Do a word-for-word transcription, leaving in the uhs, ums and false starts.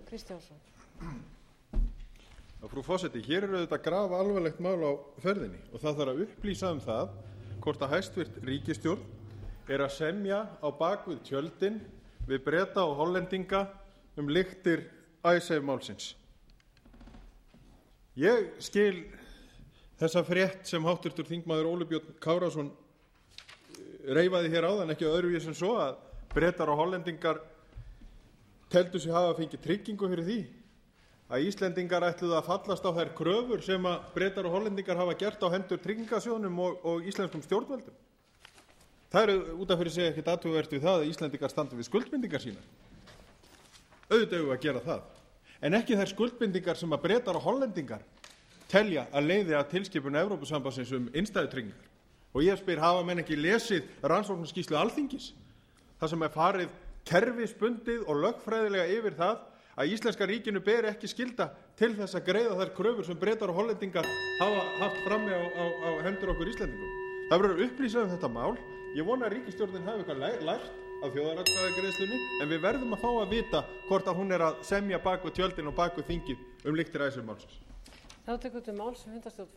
Kristjánsson. Frú forseti, hér er auðvitað grafalvarlegt mál á ferðinni og það þarf að upplýsa um það hvort að hæstvirt ríkisstjórn er að semja á bak við tjöldin við Breta og Hollendinga um lyktir Icesave málsins. Ég skil þessa frétt sem háttvirtur þingmaður Óli Björn Kárason reifaði hér áðan ekki öðruvísi en svo að Bretar og Hollendingar teldu sig hafa fengið tryggingu fyrir því að Íslendingar ætluðu að fallast á þær kröfur sem að Bretar og Hollendingar hafa gert á hendur tryggingasjóðnum og, og íslenskum stjórnvöldum. Það eru út af fyrir sig ekkert athugavert við það að Íslendingar standi við skuldbindingar sínar. Auðvitað eigum við að gera það. En ekki þær skuldbindingar sem að Bretar og Hollendingar telja að leiði að tilskipun Evrópusambandsins um innstæðutryggingar. Og ég spyr, hafa menn ekki lesið rannsóknarskýrslu Alþingis? Það sem er farið kerfisbundið og lögfræðilega yfir það að íslenska ríkinu ber ekki skylda til þess að greiða þær kröfur sem Bretar og Hollendingar hafa haft frammi á, á, á hendur okkur Íslendingum. Það verður upplýsað um þetta mál. Ég vona að ríkisstjórnin hafi eitthvað lært af þjóðaratkvæðagreiðslunni, en við verðum að fá að vita hvort að hún er að semja bak við tjöldin og bak við þingið um lyktir Icesave málsins. Þá tekur til máls fundarstjórn